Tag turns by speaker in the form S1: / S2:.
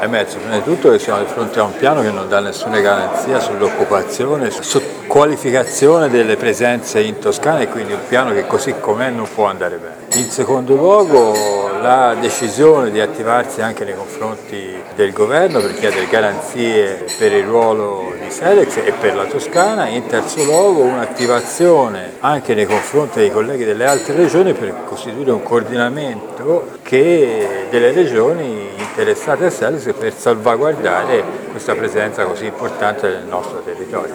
S1: è emerso prima di tutto che siamo di fronte a un piano che non dà nessuna garanzia sull'occupazione, su qualificazione delle presenze in Toscana e quindi un piano che così com'è non può andare bene. In secondo luogo la decisione di attivarsi anche nei confronti del governo per chiedere garanzie per il ruolo di Selex e per la Toscana, in terzo luogo un'attivazione anche nei confronti dei colleghi delle altre regioni per costituire un coordinamento delle regioni interessate a Selex per salvaguardare questa presenza così importante nel nostro territorio.